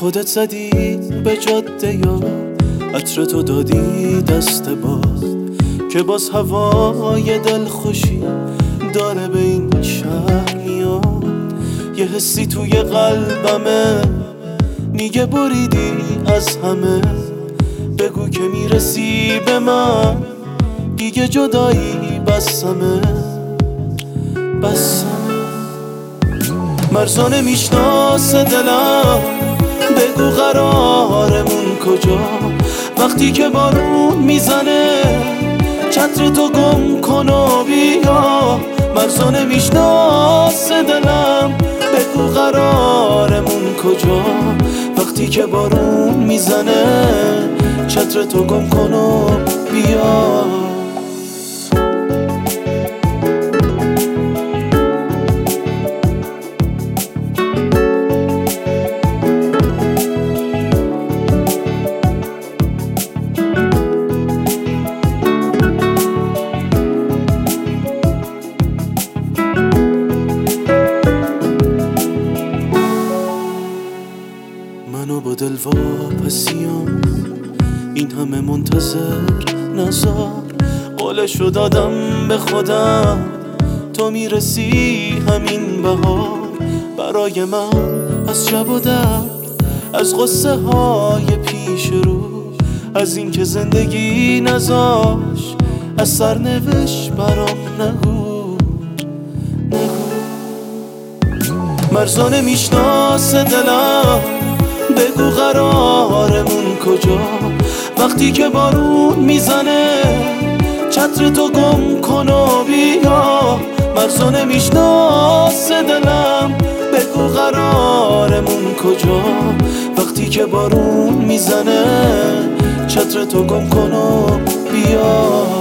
خودت زدی به جاده یا عطر تو دادی دست باد که باز هوای دل خوشی داره به این شهر میاد. یه حسی توی قلبمه میگه بریدی از همه، بگو که میرسی به من دیگه جدایی بسمه. مرزا نمیشناس دلم، بگو قرارمون کجا وقتی که بارون میزنه چتر تو گم کن و بیا. مرزا نمیشناس دلم، بگو قرارمون کجا وقتی که بارون میزنه چتر تو گم کن و بیا. منو با دل واپسیم این همه منتظر نزار، قولشو دادم به خودم تو میرسی همین بهار. برای من از شب و درد، از غصه های پیش رو، از این که زندگی نذاش از سرنوشت برام نگو. مرزا نمیشناس دلم، بگو قرارمون کجا وقتی که بارون میزنه چتر تو گم کن و بیا. مرزا نمیشناس دلم، بگو قرارمون کجا وقتی که بارون میزنه چتر تو گم کن و بیا.